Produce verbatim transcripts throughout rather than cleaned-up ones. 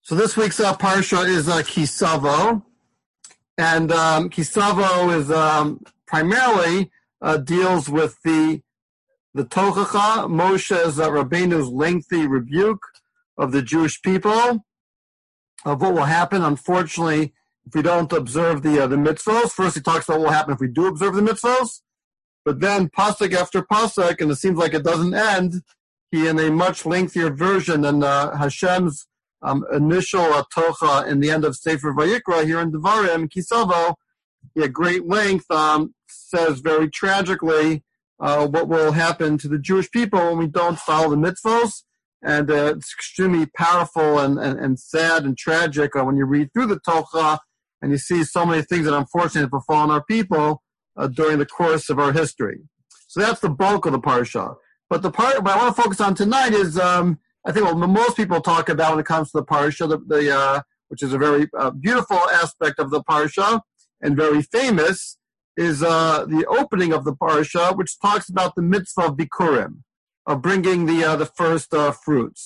So this week's uh, parsha is uh, Kisavo, and um, Kisavo is um, primarily uh, deals with the the Tochacha, Moshe's uh, Rabbeinu's lengthy rebuke of the Jewish people of what will happen. Unfortunately, if we don't observe the uh, the mitzvos. First, he talks about what will happen if we do observe the mitzvos, but then pasuk after pasuk, and it seems like it doesn't end. He, in a much lengthier version than uh, Hashem's Um, initial uh, tocha in the end of Sefer Vayikra here in Devarim, Kisavo, at great length, um, says very tragically uh, what will happen to the Jewish people when we don't follow the mitzvos. And uh, it's extremely powerful and, and, and sad and tragic uh, when you read through the tocha and you see so many things that unfortunately have befallen our people uh, during the course of our history. So that's the bulk of the parsha. But the part what I want to focus on tonight is um, I think what most people talk about when it comes to the parsha, the, the uh, which is a very uh, beautiful aspect of the parsha and very famous, is uh, the opening of the parsha, which talks about the mitzvah of bikurim, of bringing the uh, the first uh, fruits.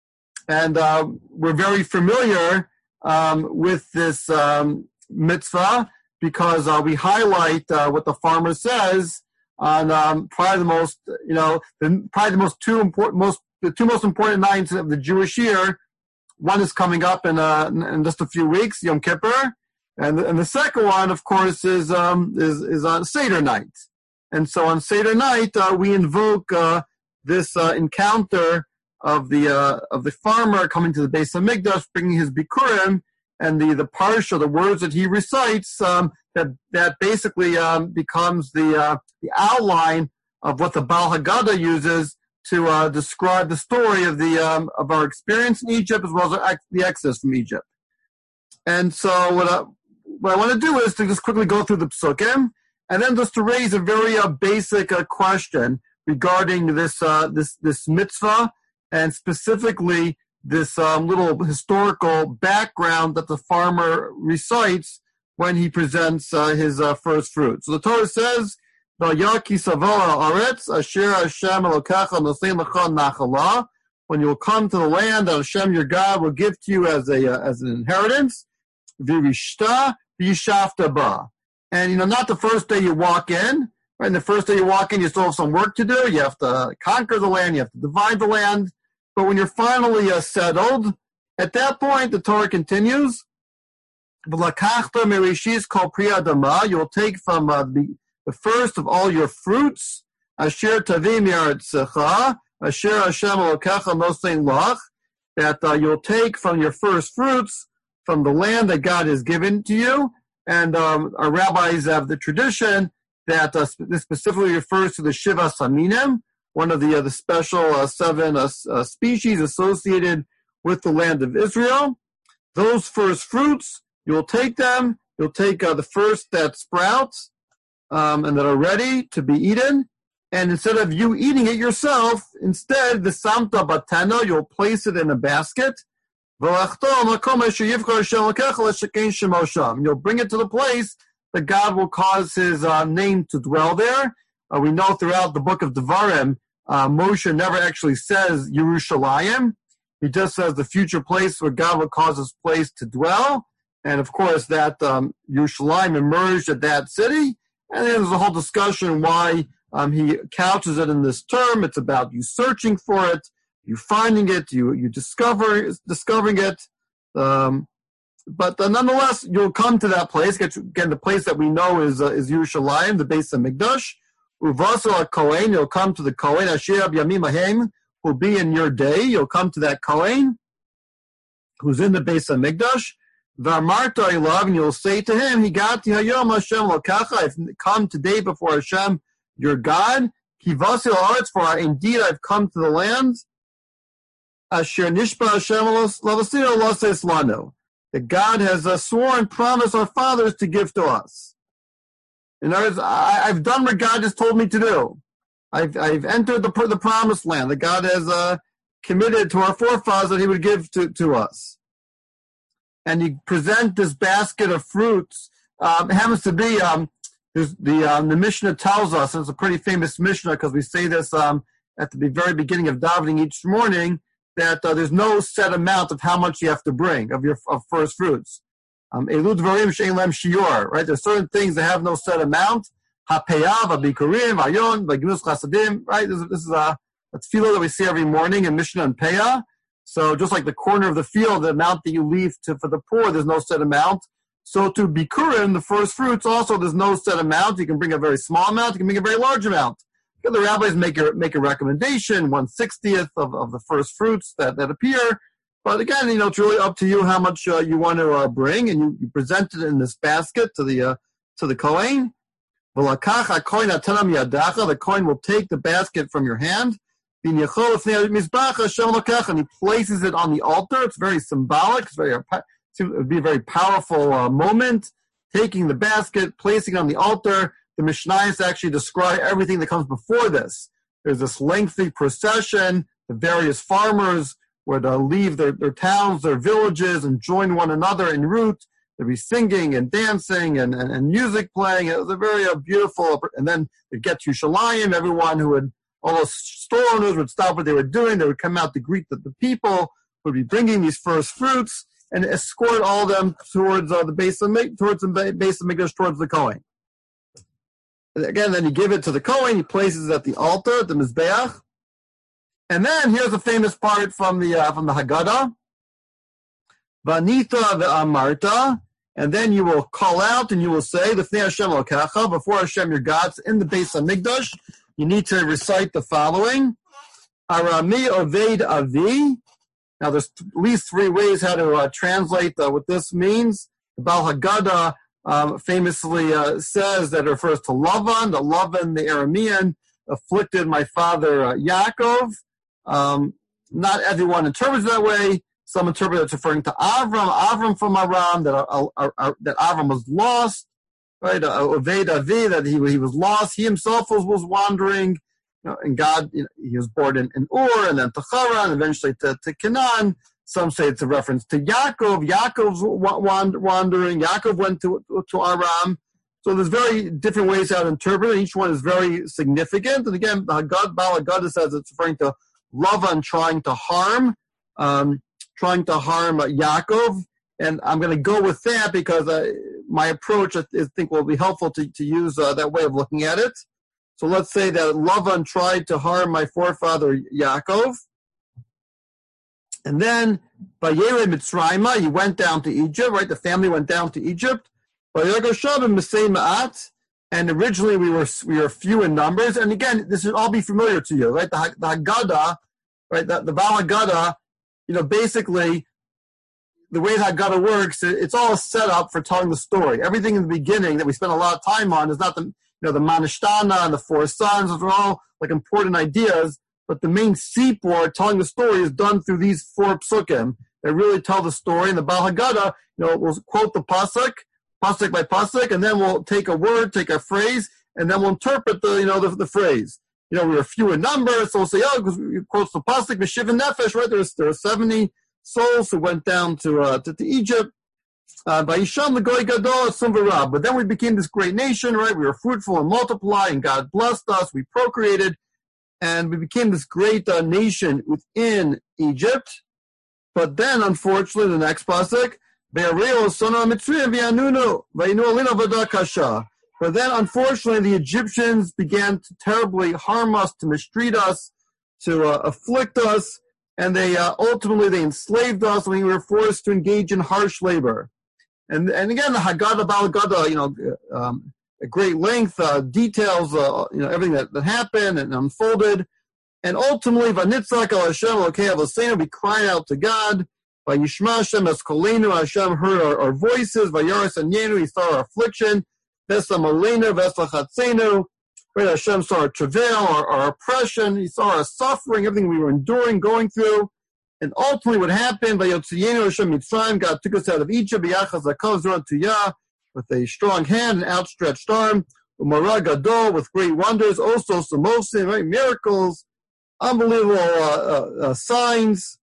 And uh, we're very familiar um, with this um, mitzvah because uh, we highlight uh, what the farmer says on um, probably the most, you know, the, probably the most two important, most The two most important nights of the Jewish year. One is coming up in, uh, in just a few weeks, Yom Kippur, and and the second one, of course, is um, is is on Seder night. And so on Seder night, uh, we invoke uh, this uh, encounter of the uh, of the farmer coming to the Beis Hamikdash, bringing his bikurim, and the the parsha, the words that he recites, um, that that basically um, becomes the uh, the outline of what the Baal Haggadah uses to uh, describe the story of the um, of our experience in Egypt as well as our, the exodus from Egypt. And so what I, what I want to do is to just quickly go through the psukim and then just to raise a very uh, basic uh, question regarding this uh, this this mitzvah and specifically this um, little historical background that the farmer recites when he presents uh, his uh, first fruit. So the Torah says, when you will come to the land that Hashem your God will give to you as a uh, as an inheritance, and you know, not the first day you walk in. Right, the first day you walk in, you still have some work to do. You have to conquer the land. You have to divide the land. But when you're finally uh, settled, at that point, the Torah continues. You'll take from uh, the the first of all your fruits, asher tavim yaretzecha, asher Hashem Elokecha nosein lach, that uh, you'll take from your first fruits from the land that God has given to you. And um, our rabbis have the tradition that uh, this specifically refers to the Shiva Saminim, one of the uh, the special uh, seven uh, uh, species associated with the land of Israel. Those first fruits, you'll take them. You'll take uh, the first that sprouts, Um, and that are ready to be eaten. And instead of you eating it yourself, instead, the samta batena, you'll place it in a basket. You'll bring it to the place that God will cause his uh, name to dwell there. Uh, we know throughout the book of Devarim, uh, Moshe never actually says Yerushalayim. He just says the future place where God will cause his place to dwell. And of course, that um, Yerushalayim emerged at that city. And then there's a whole discussion why um, he couches it in this term. It's about you searching for it, you finding it, you you discover discovering it. Um, but uh, nonetheless, you'll come to that place. Get again, the place that we know is uh, is Yerushalayim, the Beis Hamikdash. Uvasel Kohen, you'll come to the Kohen. Asher Yamim Ahem, who'll be in your day. You'll come to that Kohen, who's in the Beis Hamikdash. V'amarta ilav, and you'll say to him, Higati hayom Hashem lokacha, I've come today before Hashem, your God. Kivasi la'aretz, for indeed I've come to the land. Asher nishba Hashem lavasir lases lanu, that God has uh, sworn, promised our fathers to give to us. In other words, I, I've done what God has told me to do. I've I've entered the the promised land that God has uh, committed to our forefathers that He would give to to us. And you present this basket of fruits. Um, it happens to be um, the um, the Mishnah tells us, and it's a pretty famous Mishnah because we say this um, at the very beginning of davening each morning, that uh, there's no set amount of how much you have to bring of your of first fruits. Um, Elud Dvarim She'en Lem Shiur, right? There's certain things that have no set amount. HaPeyav, HaBikurim, Hayon, Vagnus Chasadim, right? This is, this is a, a tefillah that we see every morning in Mishnah and Peah. So just like the corner of the field, the amount that you leave to, for the poor, there's no set amount. So to Bikurim, the first fruits, also there's no set amount. You can bring a very small amount, you can bring a very large amount. The rabbis make a, make a recommendation, one sixtieth of, of the first fruits that, that appear. But again, you know, it's really up to you how much uh, you want to uh, bring, and you, you present it in this basket to the uh, to the Kohen. The Kohen will take the basket from your hand, and he places it on the altar. It's very symbolic. It's very, it would be a very powerful uh, moment. Taking the basket, placing it on the altar. The Mishnayos actually describe everything that comes before this. There's this lengthy procession. The various farmers would uh, leave their, their towns, their villages, and join one another en route. There'd be singing and dancing and, and, and music playing. It was a very uh, beautiful, and then they'd get to Yerushalayim. Everyone who would, all those store owners would stop what they were doing. They would come out to greet the, the people, would be bringing these first fruits, and escort all of them towards uh, the base of towards the base of Mikdash, towards the Kohen. Again, then you give it to the Kohen. He places it at the altar, at the Mizbeach. And then here's the famous part from the uh, from the Haggadah. Vanita ve'amarta, and then you will call out and you will say, "L'fnei Hashem Elokecha," before Hashem your God, in the base of Mikdash. You need to recite the following: Arami Oved Avi. Now, there's at least three ways how to uh, translate uh, what this means. The Baal Haggadah um, famously uh, says that it refers to Lavan, the Lavan, the Aramean, afflicted my father uh, Yaakov. Um, not everyone interprets it that way. Some interpret it's referring to Avram, Avram from Aram, that uh, uh, uh, that Avram was lost, right? Uh, Oved Avi, that he he was lost. He himself was, was wandering, you know, and God, you know, he was born in, in Ur, and then to Haran, and eventually to, to Canaan. Some say it's a reference to Yaakov. Yaakov's wandering. Yaakov went to to Aram. So there's very different ways how to interpret it. Each one is very significant. And again, the Haggadah, Baal Haggadah says it's referring to Lavan trying to harm, um, trying to harm uh, Yaakov. And I'm going to go with that because uh, my approach, I think, will be helpful to, to use uh, that way of looking at it. So let's say that Lavan tried to harm my forefather Yaakov. And then, by Yere Mitzrayma, he went down to Egypt, right? The family went down to Egypt. By Yergoshab and Mesei Ma'at. And originally we were we were few in numbers. And again, this should all be familiar to you, right? The, the Haggadah, right? The, the Baal Haggadah, you know, basically, the way the Haggadah works, it's all set up for telling the story. Everything in the beginning that we spend a lot of time on is not the, you know, the Manishtana and the four sons. Those are all like important ideas. But the main seaport telling the story is done through these four psukim that really tell the story. And the Baal Haggadah, you know, we'll quote the pasuk, pasuk by pasuk, and then we'll take a word, take a phrase, and then we'll interpret the, you know, the, the phrase. You know, we were few in number, so we'll say, oh, because we quote the pasuk, Meshiv and Nefesh, right? There's there are seventy souls who went down to uh, to, to Egypt. Uh, by Yisham L'Goy Gadol Sumvarab. But then we became this great nation, right? We were fruitful and multiplying. God blessed us. We procreated. And we became this great uh, nation within Egypt. But then, unfortunately, the next pasuk, but then, unfortunately, the Egyptians began to terribly harm us, to mistreat us, to uh, afflict us, and they uh, ultimately they enslaved us, and we were forced to engage in harsh labor. And and again, the Haggadah, Baal Haggadah, you know, um, at great length, uh, details, uh, you know, everything that, that happened and unfolded. And ultimately, Vanitzak al Hashem, Elokei Avosenu, we cried out to God. Vayishma Hashem Eskolenu, Hashem heard our, our voices. Vayaras Anyenu, he saw our affliction. Vesam Aleinu, Veslachatzenu. Right, Hashem saw our travail, our, our oppression. He saw our suffering, everything we were enduring, going through. And ultimately, what happened, Vayotziyenu Hashem Mitzrayim, God took us out of Egypt, B'yachaz Zakov Zoran Tuyah, with a strong hand and outstretched arm, Umara Gadol, with great wonders, also Samosim, right, miracles, unbelievable uh, uh, uh, signs.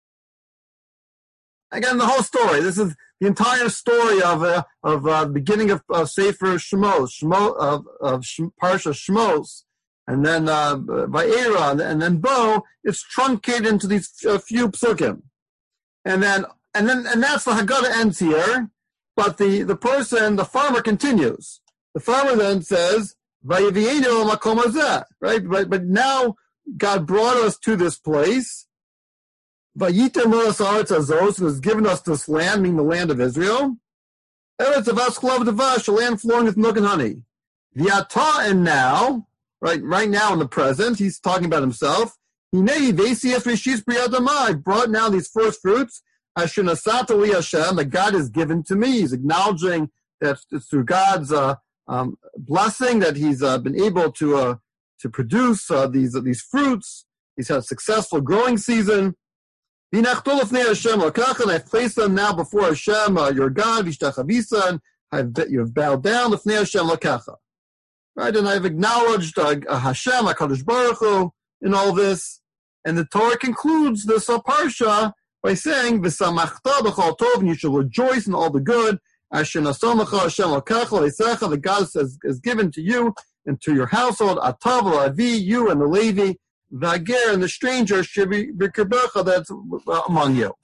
Again, the whole story. This is the entire story of uh, of uh, the beginning of uh, Sefer Shemos, Shemo, of, of Sh- Parsha Shemos. and then uh, Va'era, and then Bo, it's truncated into these uh, few psukim. And then, and then, and that's the Haggadah ends here, but the, the person, the farmer continues. The farmer then says, Vayevienu makom hazeh, right? But, but now God brought us to this place. Vayitem us haaretz hazos, and has given us this land, meaning the land of Israel. Eretz avas chalav devash, a land flowing with milk and honey. V'ata, and now, right, right now in the present, he's talking about himself. Hinei vesi es rishis b'yad Adamah. I brought now these first fruits. Asher nasata li Hashem, that God has given to me. He's acknowledging that it's through God's uh, um, blessing that he's uh, been able to uh, to produce uh, these uh, these fruits. He's had a successful growing season. And I've placed them now before Hashem, uh, your God, Vishtachavisa, and you have bowed down l'fnei Hashem l'kacha. Right, and I've acknowledged uh, Hashem, HaKadosh Baruch Hu, in all this. And the Torah concludes this uh, parsha by saying, V'samachta b'chol tov, and you shall rejoice in all the good. Asher nasomecha Hashem l'kacha l'eisecha, that God has, has given to you and to your household, Atav l'Avi, you and the Levi, V'ager, and the stranger should be b'kerbecha, that's among you.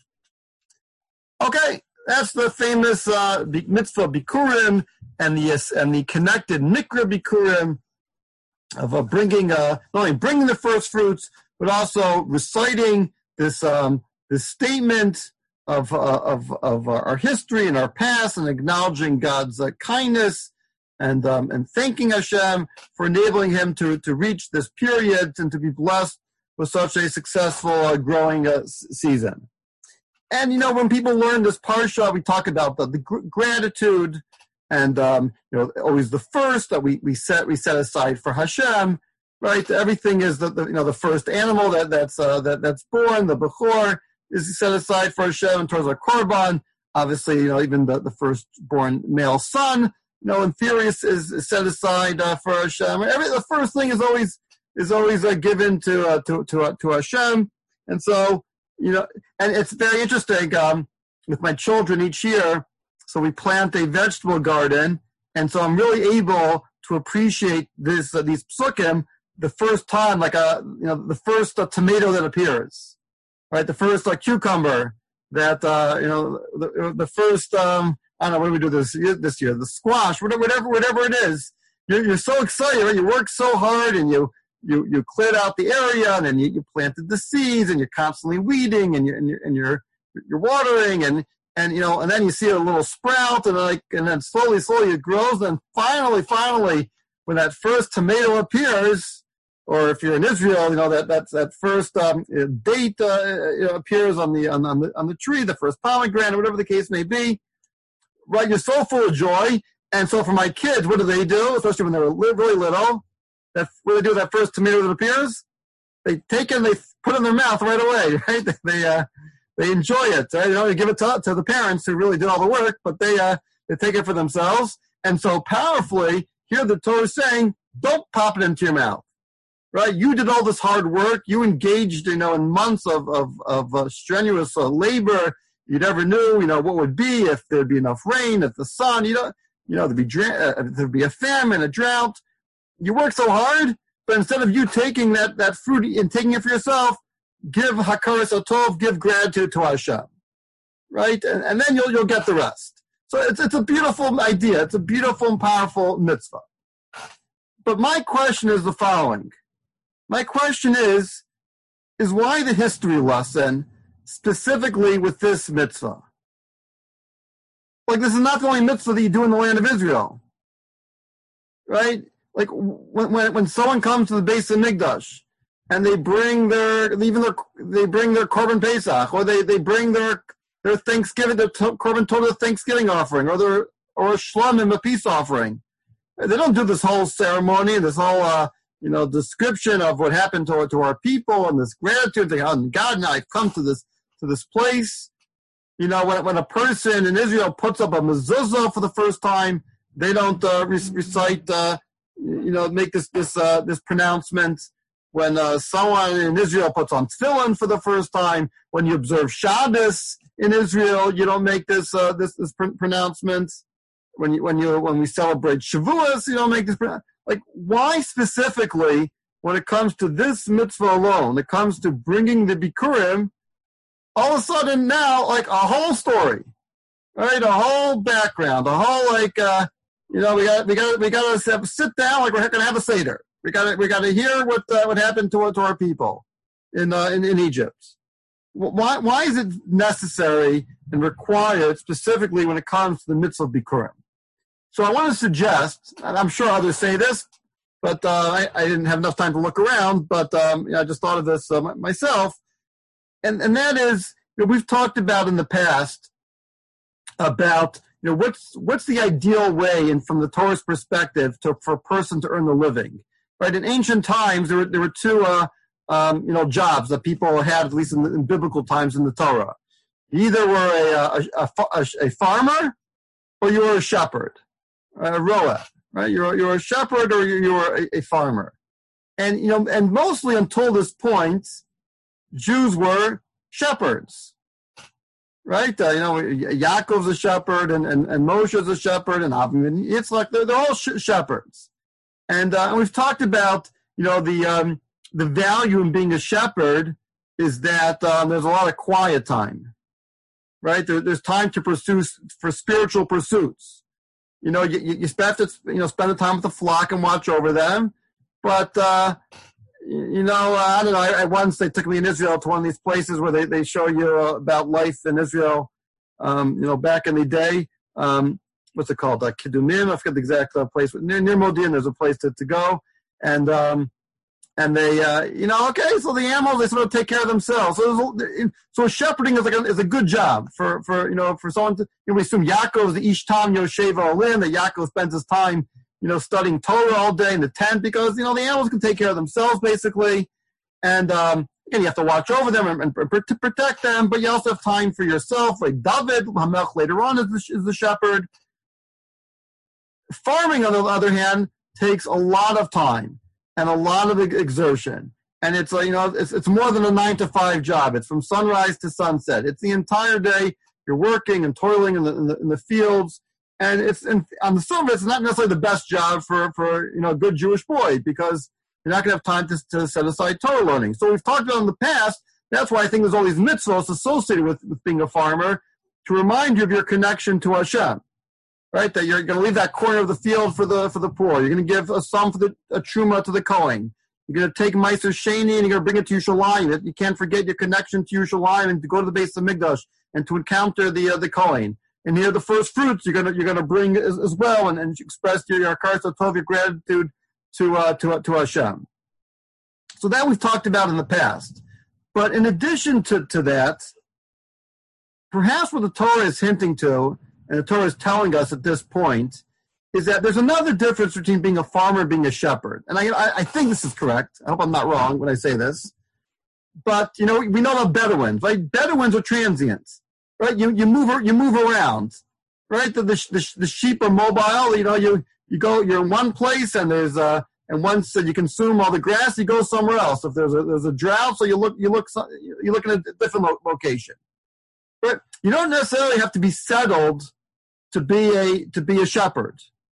Okay, that's the famous uh, mitzvah Bikurim and the and the connected Nikra Bikurim of uh, bringing uh, not only bringing the first fruits, but also reciting this um, this statement of uh, of of our history and our past, and acknowledging God's uh, kindness. And um, and thanking Hashem for enabling him to, to reach this period and to be blessed with such a successful uh, growing uh, s- season. And you know, when people learn this parsha, we talk about the, the gr- gratitude, and um, you know, always the first that we, we set we set aside for Hashem, right? Everything is the, the you know the first animal that that's uh, that that's born, the bechor, is set aside for Hashem in terms of korban. Obviously, you know, even the, the firstborn male son, you know, in theory, is, is set aside uh, for Hashem. Every, the first thing is always is always uh, given to uh, to to uh, to Hashem, and so you know, and it's very interesting um, with my children each year. So we plant a vegetable garden, and so I'm really able to appreciate this uh, these psukim the first time, like a you know the first uh, tomato that appears, right? The first uh, cucumber that uh, you know the, the first. Um, I don't know, what do we do this this year? The squash, whatever, whatever, whatever it is. You're, you're so excited, right? You work so hard, and you you you cleared out the area, and then you, you planted the seeds, and you're constantly weeding, and you're and you're and you're, you're watering, and and you know, and then you see a little sprout, and like, and then slowly, slowly it grows, and finally, finally, when that first tomato appears, or if you're in Israel, you know that that's that first um, date uh, you know, appears on the on, on the on the tree, the first pomegranate, whatever the case may be. Right, you're so full of joy, and so for my kids, what do they do? Especially when they're really little, that what do they do? That first tomato that appears, they take it and they put it in their mouth right away. Right, they uh, they enjoy it. Right? They don't give it to, to the parents who really did all the work, but they uh, they take it for themselves. And so powerfully, here the Torah is saying, don't pop it into your mouth. Right, you did all this hard work. You engaged, you know, in months of of, of uh, strenuous uh, labor. You never knew, you know, what would be if there'd be enough rain, if the sun, you know, you know, there'd be dra- uh, there'd be a famine, a drought. You work so hard, but instead of you taking that, that fruit and taking it for yourself, give hakaras atov, give gratitude to Hashem, right? And, and then you'll you'll get the rest. So it's it's a beautiful idea. It's a beautiful and powerful mitzvah. But my question is the following: my question is, is why the history lesson specifically with this mitzvah? Like, this is not the only mitzvah that you do in the land of Israel, right? Like, when when, when someone comes to the base of Mikdash and they bring their even their they bring their korban pesach, or they, they bring their their Thanksgiving their to, korban total Thanksgiving offering, or their or a shlamim, a peace offering. They don't do this whole ceremony, this whole uh, you know description of what happened to to our people and this gratitude. They, oh, God, now I've come to this. to this place. You know, when when a person in Israel puts up a mezuzah for the first time, they don't uh, recite, uh, you know, make this this uh, this pronouncement. When uh, someone in Israel puts on tefillin for the first time, when you observe Shabbos in Israel, you don't make this uh, this this pr- pronouncement. When you when you when we celebrate Shavuos, you don't make this. Like, why specifically when it comes to this mitzvah alone, when it comes to bringing the Bikurim, all of a sudden now, like a whole story, right? A whole background, a whole like, uh, you know, we got we got we got to sit down like we're going to have a seder. We got to we got to hear what uh, what happened to, to our people in, uh, in in Egypt. Why why is it necessary and required specifically when it comes to the mitzvah of Bikurim? So I want to suggest, and I'm sure others say this, but uh, I, I didn't have enough time to look around. But um, you know, I just thought of this uh, myself, and and that is, you know, we've talked about in the past about, you know, what's what's the ideal way, and from the Torah's perspective, to for a person to earn a living. Right? In ancient times, there were there were two uh, um, you know jobs that people had, at least in, in biblical times in the Torah. You either were a a, a, a, a farmer, or you were a shepherd, a roa. Right? You're you're a shepherd, or you're, you're a, a farmer. And you know, and mostly until this point, Jews were shepherds. Right? Uh, you know, Yaakov's a shepherd, and, and, and Moshe's a shepherd, and Avram and Yitzchak, they're, they're all sh- shepherds. And, uh, and we've talked about, you know, the um, the value in being a shepherd is that um, there's a lot of quiet time, right? There, there's time to pursue for spiritual pursuits. You know, you, you have to, you know, spend the time with the flock and watch over them. But, uh, you know, uh, I don't know, I, I once they took me in Israel to one of these places where they, they show you uh, about life in Israel, um, you know, back in the day. Um, what's it called? Uh, Kidumim, I forget the exact uh, place. Near, near Modi'in, there's a place to, to go. And um, and they, uh, you know, okay, so the animals, they sort of take care of themselves. So, so shepherding is like a, is a good job for, for, you know, for someone to, you know, we assume Yaakov is the Ish Tam Yosheva Olin, that Yaakov spends his time, you know, studying Torah all day in the tent, because, you know, the animals can take care of themselves, basically. And, um, again, you have to watch over them and, and, and to protect them, but you also have time for yourself. Like David, Hamelch later on is the, is the shepherd. Farming, on the other hand, takes a lot of time and a lot of exertion. And it's, you know, it's, it's more than a nine to five job. It's from sunrise to sunset. It's the entire day. You're working and toiling in the, in the, in the fields. And it's, and on the surface, it's not necessarily the best job for, for, you know, a good Jewish boy, because you're not going to have time to, to set aside Torah learning. So we've talked about in the past, that's why I think there's all these mitzvahs associated with, with being a farmer, to remind you of your connection to Hashem. Right, that you're going to leave that corner of the field for the for the poor. You're going to give a sum for the a truma to the Kohen. You're going to take Meiser Sheni and you're going to bring it to Yerushalayim. You can't forget your connection to Yerushalayim and to go to the base of Mikdash and to encounter the uh, the Kohen. And here, the first fruits you're going to you're going to bring as, as well, and, and express your your Karsa Tov, your gratitude to uh, to to Hashem. So that we've talked about in the past. But in addition to to that, perhaps what the Torah is hinting to, and the Torah is telling us at this point, is that there's another difference between being a farmer and being a shepherd. And I, I think this is correct. I hope I'm not wrong when I say this. But, you know, we know about Bedouins, right? Bedouins are transients, right? You you move you move around, right? The, the, the, the sheep are mobile. You know, you, you go, you're in one place, and there's uh and once you consume all the grass, you go somewhere else. If there's a there's a drought, so you look you look you look in a different lo- location. But you don't necessarily have to be settled to be a to be a shepherd.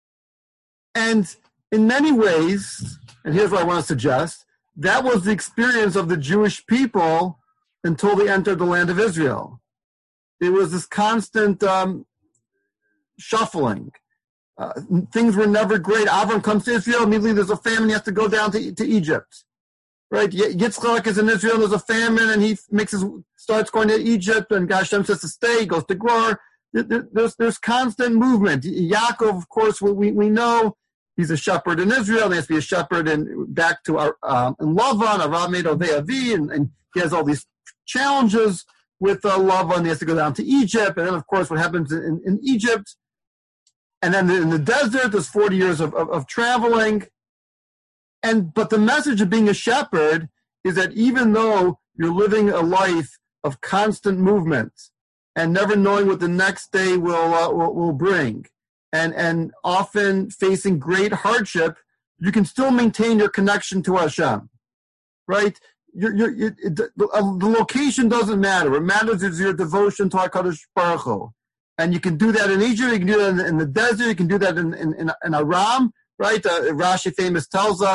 And in many ways, and here's what I want to suggest, that was the experience of the Jewish people until they entered the land of Israel. It was this constant um, shuffling. Uh, things were never great. Avram comes to Israel, immediately there's a famine, he has to go down to, to Egypt. Right? Yitzchak is in Israel, there's a famine, and he makes his starts going to Egypt, and Hashem says to stay, he goes to Gerar. There's, there's constant movement. Yaakov, of course, we, we know he's a shepherd in Israel. He has to be a shepherd in, back to our, um, in Lavan, Arav made Oveavi, and, and he has all these challenges with uh, Lavan. He has to go down to Egypt. And then, of course, what happens in, in Egypt. And then in the desert, there's forty years of, of, of traveling. And but the message of being a shepherd is that even though you're living a life of constant movement, and never knowing what the next day will uh, will, will bring, and and often facing great hardship, you can still maintain your connection to Hashem, right? You're, you're, you're, the, the location doesn't matter. What matters is your devotion to HaKadosh Baruch Hu. And you can do that in Egypt, you can do that in, in the desert, you can do that in, in, in, in Aram, right? Uh, Rashi famous tells us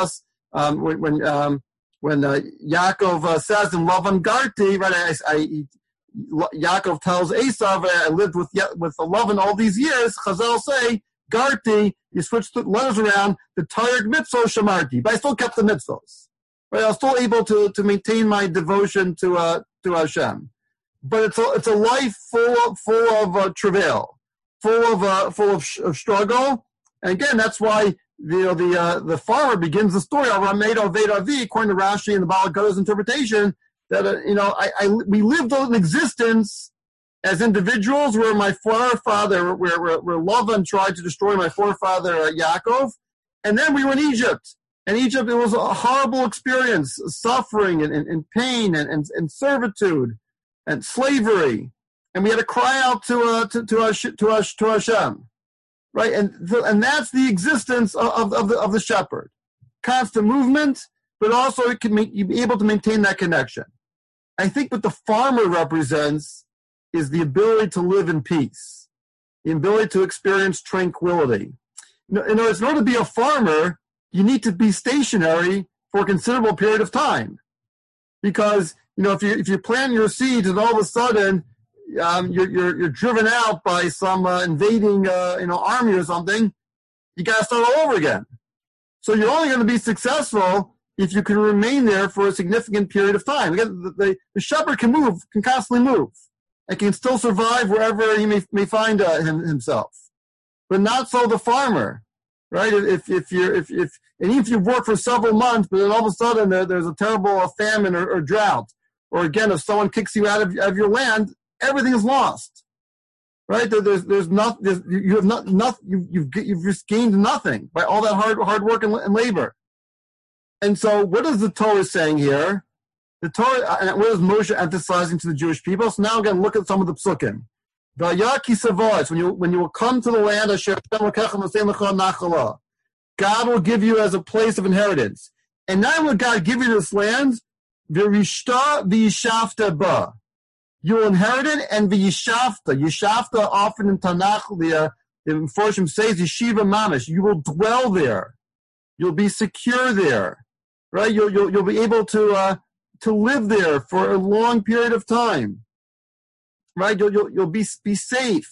um, when when um, when uh, Yaakov uh, says in Lavan Garti, right? I, I, Yaakov tells Esav, I lived with with Lavan all these years. Chazal say Garti, you switch the letters around, the Tarek mitzvah shamarti, but I still kept the mitzvahs. Right? I was still able to, to maintain my devotion to uh, to Hashem. But it's a, it's a life full of, full of uh, travail, full of uh, full of, sh- of struggle. And again, that's why the you know, the uh, the farmer begins the story of Rameid Oved Avi, according to Rashi and the Baal Goda's interpretation, that uh, you know I, I we lived an existence as individuals where my forefather, where, where, where Lavan tried to destroy my forefather uh, Yaakov, and then we were in Egypt. And Egypt, it was a horrible experience, suffering and, and, and pain and, and, and servitude and slavery. And we had to cry out to uh, to to, us, to, us, to Hashem, right? And th- and that's the existence of, of the of the shepherd, constant movement, but also it can make you be able to maintain that connection. I think what the farmer represents is the ability to live in peace, the ability to experience tranquility. In other words, in order to be a farmer, you need to be stationary for a considerable period of time, because you know if you if you plant your seeds and all of a sudden um, you're, you're you're driven out by some uh, invading uh, you know army or something, you got to start all over again. So you're only going to be successful if you can remain there for a significant period of time. Again, the, the, the shepherd can move, can constantly move, and can still survive wherever he may may find uh, him, himself, but not so the farmer. Right? If if you're if if and even if you've worked for several months, but then all of a sudden there, there's a terrible famine or, or drought, or again if someone kicks you out of, of your land, everything is lost. Right? There, there's there's not there's, you have not nothing you you've you've just gained nothing by all that hard hard work and, and labor. And so, what is the Torah saying here? The Torah, and what is Moshe emphasizing to the Jewish people? So now again, look at some of the psukim. When you when you will come to the land, God will give you as a place of inheritance. And not only will God give you this land, you will inherit it, and v'yishafta. Yishafta often in Tanakh, the uh, the Mephoshim says yeshiva mamish. You will dwell there. You'll be secure there, right? You'll you'll you'll be able to uh, to live there for a long period of time. Right, you'll, you'll you'll be be safe.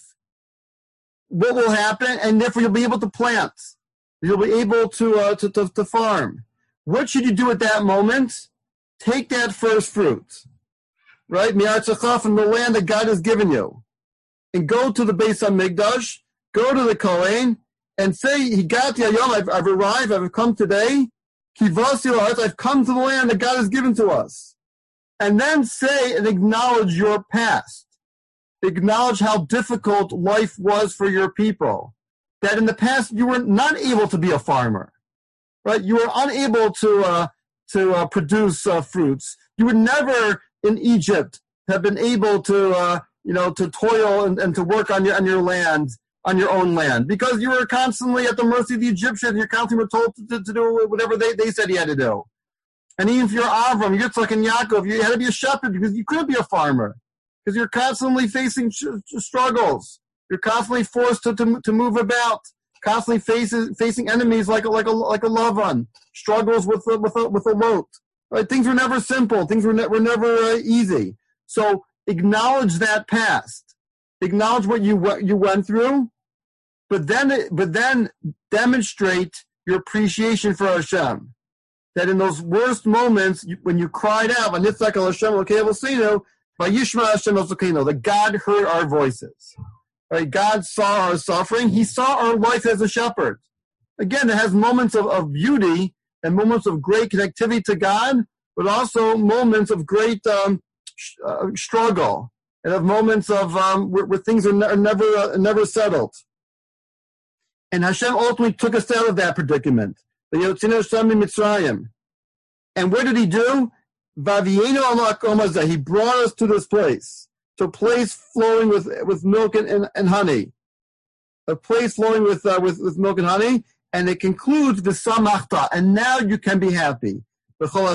What will happen, and therefore you'll be able to plant. You'll be able to uh, to, to to farm. What should you do at that moment? Take that first fruit, right? Mi'atzachah, from the land that God has given you, and go to the Beis HaMikdash, go to the Kohen, and say, "Higati hayom, I've I've arrived. I've come today. Kivasi la'aretz, I've come to the land that God has given to us." And then say and acknowledge your past. Acknowledge how difficult life was for your people. That in the past you were not able to be a farmer, right? You were unable to uh, to uh, produce uh, fruits. You would never in Egypt have been able to uh, you know to toil and, and to work on your on your land on your own land, because you were constantly at the mercy of the Egyptians. You constantly were told to, to do whatever they, they said you had to do. And even if you're Avram, Yitzchak, and Yaakov, you had to be a shepherd because you couldn't be a farmer. Because you're constantly facing sh- struggles. You're constantly forced to, to to move about, constantly faces, facing enemies like a, like a like a Lavan, struggles with a, with a, with a Lot. Right? Things were never simple. Things were ne- were never uh, easy. So acknowledge that past. Acknowledge what you what you went through, but then but then demonstrate your appreciation for Hashem. That in those worst moments, when you cried out, "V'nitzak el Hashem Elokei Avosinu," Vayishma Hashem Elokenu, that God heard our voices. Right? God saw our suffering. He saw our life as a shepherd. Again, it has moments of, of beauty and moments of great connectivity to God, but also moments of great um, sh- uh, struggle and of moments of um, where, where things are, ne- are never uh, never settled. And Hashem ultimately took us out of that predicament. And what did He do? He brought us to this place, to a place flowing with, with milk and, and, and honey, a place flowing with, uh, with with milk and honey, and it concludes the samachta, and now you can be happy. You see,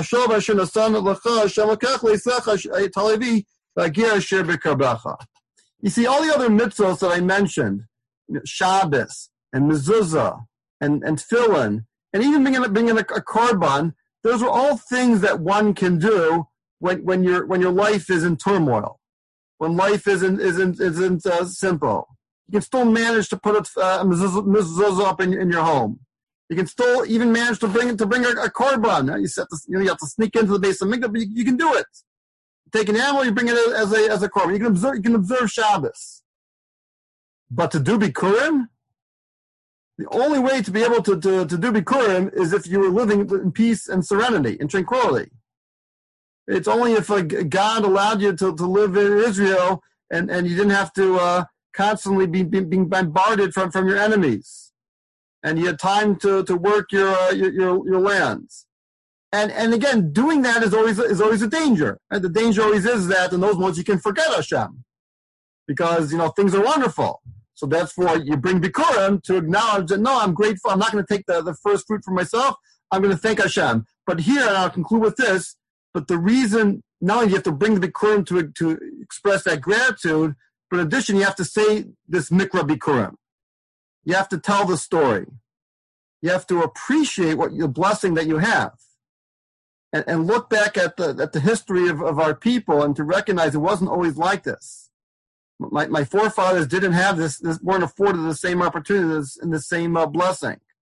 all the other mitzvahs that I mentioned, you know, Shabbos and mezuzah and and tefillin, and even bringing, bringing a, a korban, those are all things that one can do when, when, your when your life is in turmoil, when life isn't, isn't, isn't uh, simple. You can still manage to put a uh, mezuzah up in, in your home. You can still even manage to bring to bring a, a korban. You, set the, you, know, you have to sneak into the base of mikvah, but you, you can do it. Take an animal, you bring it as a as a korban. You can observe you can observe Shabbos. But to do Bikurim, the only way to be able to, to, to do Bikurim is if you were living in peace and serenity and tranquility. It's only if uh, God allowed you to, to live in Israel and, and you didn't have to uh, constantly be, be being bombarded from, from your enemies, and you had time to, to work your, uh, your your your lands. And and again, doing that is always is always a danger. Right? The danger always is that in those moments you can forget Hashem, because you know things are wonderful. So therefore, you bring Bikurim to acknowledge that no, I'm grateful. I'm not going to take the, the first fruit for myself. I'm going to thank Hashem. But here, and I'll conclude with this. But the reason not only do you have to bring the Bikurim to to express that gratitude, but in addition, you have to say this Mikra Bikurim. You have to tell the story. You have to appreciate what the blessing that you have. And, and look back at the at the history of, of our people and to recognize it wasn't always like this. My my forefathers didn't have this, this weren't afforded the same opportunities and the same uh, blessing.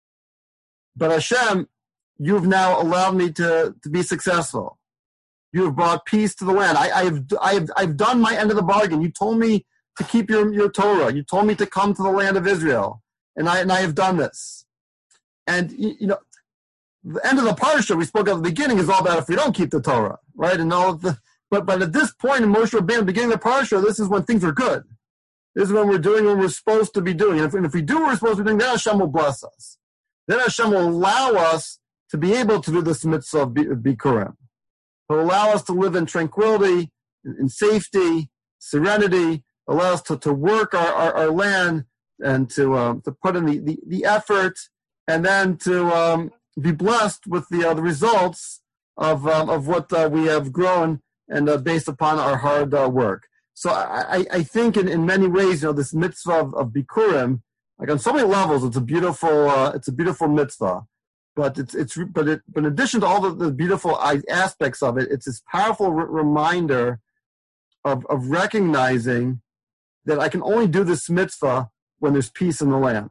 But Hashem, you've now allowed me to, to be successful. You have brought peace to the land. I, I have I have I've done my end of the bargain. You told me to keep your, your Torah. You told me to come to the land of Israel, and I and I have done this. And you, you know. The end of the parsha we spoke at the beginning is all about if we don't keep the Torah, right? And all of the, but but at this point in Moshe Rabbeinu, beginning of the parsha, this is when things are good. This is when we're doing what we're supposed to be doing. And if, and if we do what we're supposed to be doing, then Hashem will bless us. Then Hashem will allow us to be able to do this mitzvah of Bikurim. He'll allow us to live in tranquility, in safety, serenity. Allow us to, to work our, our, our land and to um, to put in the, the, the effort, and then to um, be blessed with the uh, the results of um, of what uh, we have grown and uh, based upon our hard uh, work. So I, I think in, in many ways, you know, this mitzvah of, of Bikurim, like on so many levels, it's a beautiful uh, it's a beautiful mitzvah. But it's it's but it but in addition to all the, the beautiful aspects of it, it's this powerful re- reminder of of recognizing that I can only do this mitzvah when there's peace in the land.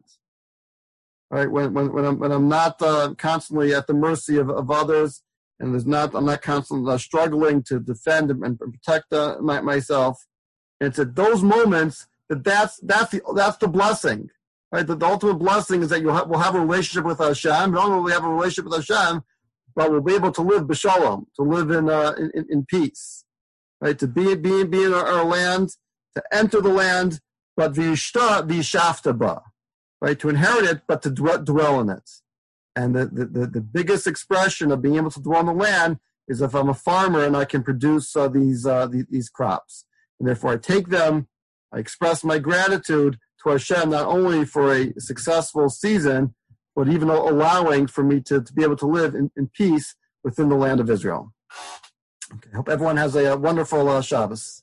Right, when when when I'm when I'm not uh, constantly at the mercy of, of others, and there's not I'm not constantly uh, struggling to defend and, and protect uh, my, myself. And it's at those moments that that's that's the that's the blessing, right? The, the ultimate blessing is that you'll have, we'll have a relationship with Hashem. Not only will we have a relationship with Hashem, but we'll be able to live b'shalom, to live in uh, in, in peace, right? To be be be in our, our land, to enter the land, but v'yishta v'yishafta ba. Right, to inherit it, but to dwell in it. And the, the, the biggest expression of being able to dwell in the land is if I'm a farmer and I can produce uh, these, uh, these these crops. And therefore I take them, I express my gratitude to Hashem, not only for a successful season, but even allowing for me to, to be able to live in, in peace within the land of Israel. Okay, I hope everyone has a, a wonderful uh, Shabbos.